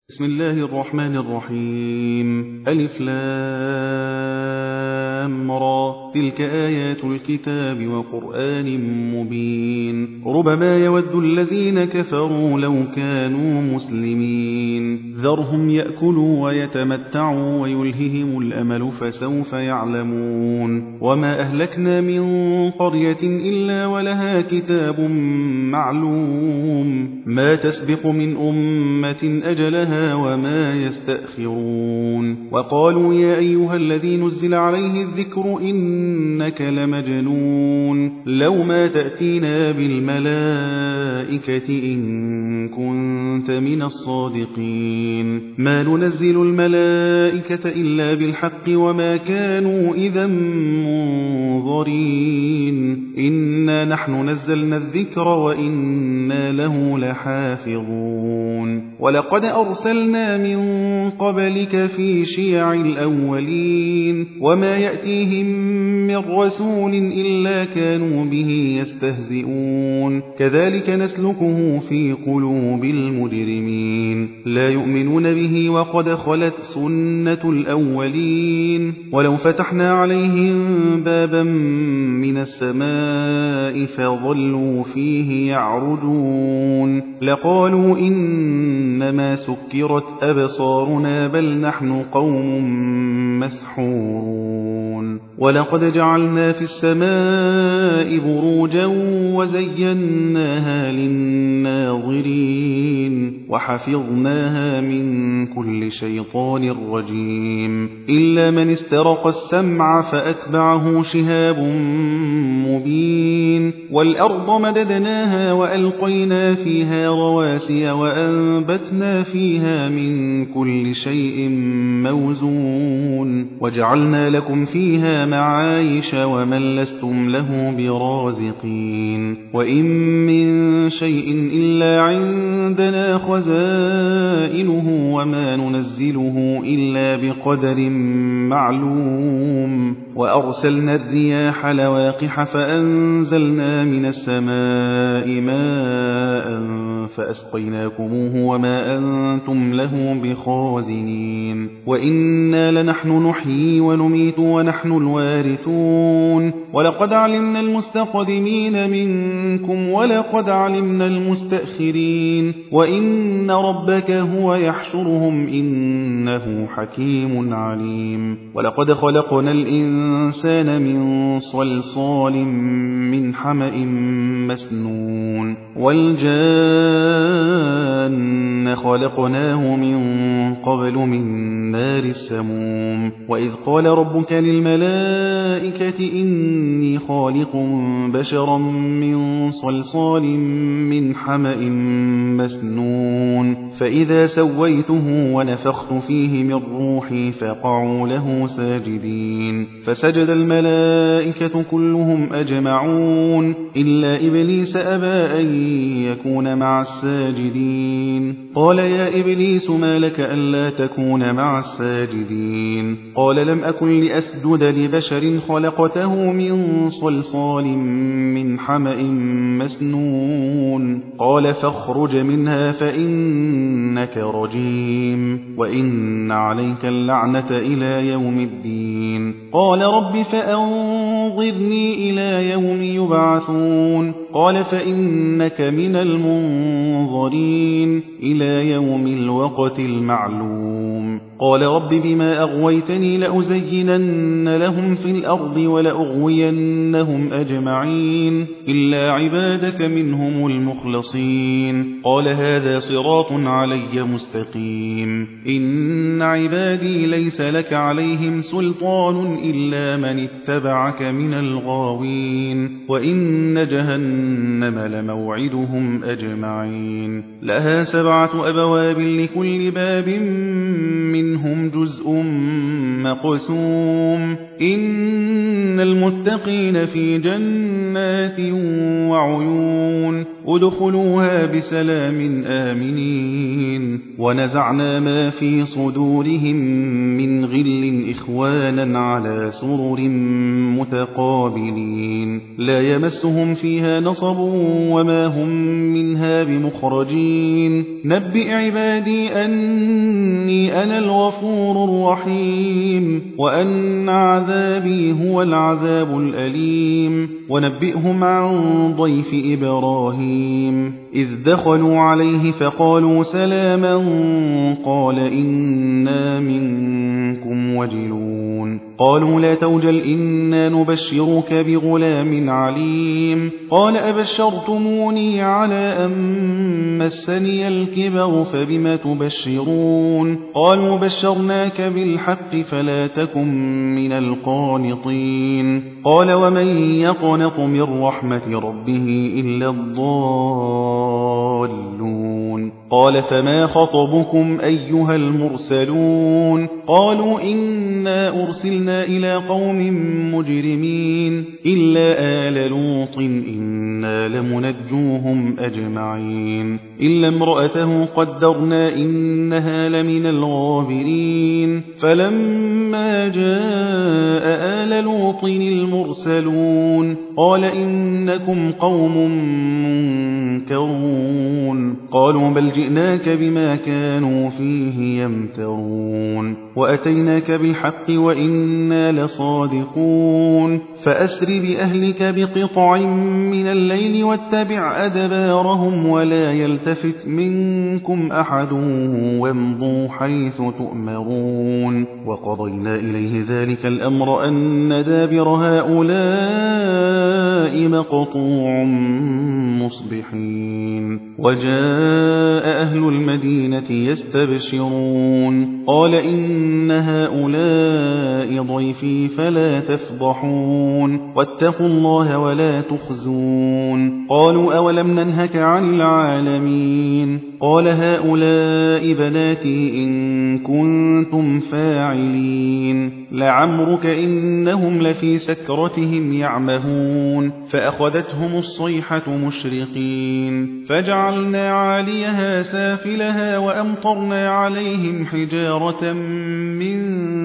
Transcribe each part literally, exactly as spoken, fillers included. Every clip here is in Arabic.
بسم الله الرحمن الرحيم. ألف لام را، تلك آيات الكتاب وقرآن مبين. ربما يود الذين كفروا لو كانوا مسلمين. ذرهم يأكلوا ويتمتعوا ويلههم الأمل فسوف يعلمون. وما أهلكنا من قرية إلا ولها كتاب معلوم، ما تسبق من أمة أجلها وما يستأخرون. وقالوا يا أيها الذي نزل عليه الذكر إنك لمجنون، لو ما تأتينا بالملائكة إن كنت من الصادقين. ما ننزل الملائكة إلا بالحق وما كانوا إذا منظرين. إنا نحن نزلنا الذكر وإنا له لحافظون. ولقد أرسلنا من قبلك في شيع الأولين، وما يأتيهم من رسول إلا كانوا به يستهزئون. كذلك نسلكه في قلوب المجرمين، لا يؤمنون به وقد خلت سنة الأولين. ولو فتحنا عليهم بابا من السماء فظلوا فيه يعرجون لقالوا إنما سكرت أبصارنا بل نحن قوم مسحورون. ولقد جعلنا في السماء بروجا وزيناها للناظرين وحفظناها من كل شيطان رجيم، إلا من استرق السمع فأتبعه شهاب مبين. والأرض مددناها وألقينا فيها رواسي وأنبتنا فيها من كل شيء موزون، وجعلنا لكم فيها معايش ومن لستم له برازقين. وإن من شيء إلا عندنا خزائنه وما ننزله إلا بقدر معلوم. وأرسلنا الرياح لواقح فأنزلنا من السماء ماء فأسقيناكموه وما أنتم له بخازنين. وإنا لنحن نحيي ونميت ونحن الوارثون. ولقد علمنا المستقدمين منكم ولقد علمنا المستأخرين، وإن ربك هو يحشرهم إنه حكيم عليم. ولقد خلقنا الإنسان من صلصال من حمأ مسنون، والجان خلقناه من قبل من نار السموم. وإذ قال ربك للملائكة إني خالق بشرا من صلصال من حمأ مسنون، فإذا سويته ونفخت فيه من روحي فقعوا له ساجدين. فسجد الملائكة كلهم أجمعون إلا إبليس أبى أن يكون مع الساجدين. قال يا إبليس ما لك ألا تكون مع الساجدين؟ قال لم أكن لأسجد لبشر خلقته من صلصال من حمأ مسنون. قال فاخرج منها فإنك رجيم وإن عليك اللعنة إلى يوم الدين. قال رب فأنظرني إلى يوم يبعثون. قال فإنك من المنظرين إلى يوم الوقت المعلوم. قال رب بما أغويتني لأزينن لهم في الأرض ولأغوينهم أجمعين إلا عبادك منهم المخلصين. قال هذا صراط علي مستقيم. إن عبادي ليس لك عليهم سلطان إلا من اتبعك من الغاوين. وإن جهنم لموعدهم أجمعين. لها سبعة أبواب لكل باب منهم جزء مقسوم. إن المتقين في جنات وعيون ادخلوها بسلام آمنين ونزعنا ما في صدورهم من غل إخوانا على سرر متقابلين لا يمسهم فيها نصب وما هم منها بمخرجين نبئ عبادي أني أنا الغفور الرحيم وأن عذابي هو العذاب الأليم ونبئهم عن ضيف إبراهيم إذ دخلوا عليه فقالوا سلاما قال إنا منكم وجلون قالوا لا توجل إنا نبشرك بغلام عليم قال أبشرتموني على أن مسني الكبر فبم تبشرون قالوا بشرناك بالحق فلا تكن من القانطين قال ومن يقنط من رحمة ربه إلا الضالون قال فما خطبكم أيها المرسلون قالوا إنا أرسلنا إلى قوم مجرمين إلا آل لوط إنا لمنجوهم أجمعين إلا امرأته قدرنا إنها لمن الغابرين فلما جاء آل لوط المرسلون قال إنكم قوم منكرون قالوا بل جئناك بما كانوا فيه يمترون وأتيناك بالحق وإنا لصادقون فأسر بأهلك بقطع من الليل واتبع أدبارهم ولا يلتفت منكم أحد وامضوا حيث تؤمرون وقضينا إليه ذلك الأمر أن دابر هؤلاء مقطوع مصبحين وجاء أهل المدينة يستبشرون قال إن هؤلاء ضيفي فلا تفضحون واتقوا الله ولا تخزون قالوا أولم ننهك عن العالمين قال هؤلاء بناتي إن كنتم فاعلين لعمرك إنهم لفي سكرتهم يعمهون فأخذتهم الصيحة مشرقين فجعلنا عاليها سافلها وأمطرنا عليهم حجارة من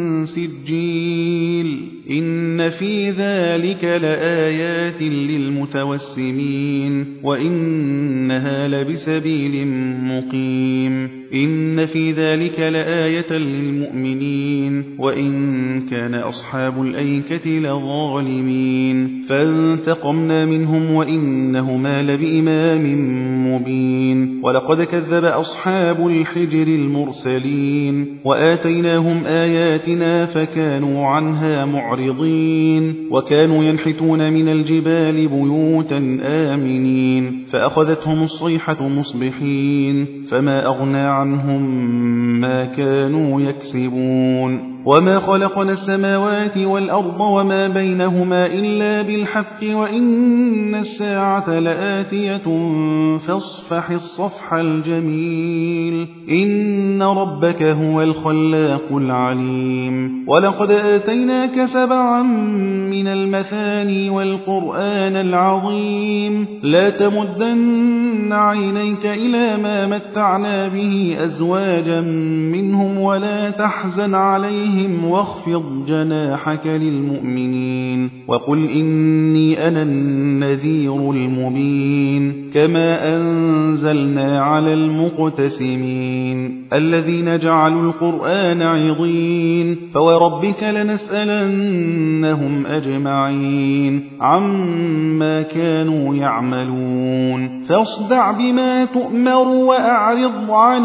سجيل إن في ذلك لآيات للمتوسمين وإنها لبسبيل مقيم إن في ذلك لآية للمؤمنين وإن كان أصحاب الأيكة لظالمين فانتقمنا منهم وإنهما لبإمام مبين ولقد كذب أصحاب الحجر المرسلين وآتيناهم آياتنا فكانوا عنها معرضين وكانوا ينحتون من الجبال بيوتا آمنين فأخذتهم الصيحة مصبحين فما أغنى عنهم ما كانوا يكسبون وما خلقنا السماوات والأرض وما بينهما إلا بالحق وإن الساعة لآتية فاصفح الصفح الجميل إن ربك هو الخلاق العليم ولقد آتيناك سبعا من المثاني والقرآن العظيم لا تمدن عينيك إلى ما متعنا به أزواجا منهم ولا تحزن عليهم واخفض جناحك للمؤمنين وقل إني أنا النذير المبين كما أنزلنا على المقتسمين الذين جعلوا القرآن عضين فوربك لنسألنهم أجمعين عما كانوا يعملون فاصدع بما تؤمر وأعرض عن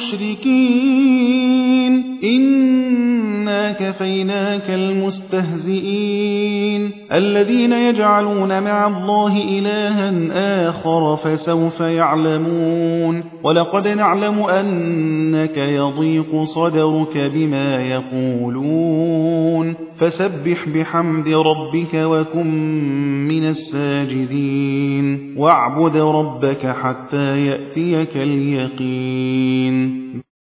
المشركين إنا كفيناك المستهزئين الذين يجعلون مع الله إلها آخر فسوف يعلمون ولقد نعلم أنك يضيق صدرك بما يقولون فسبح بحمد ربك وكن من الساجدين واعبد ربك حتى يأتيك اليقين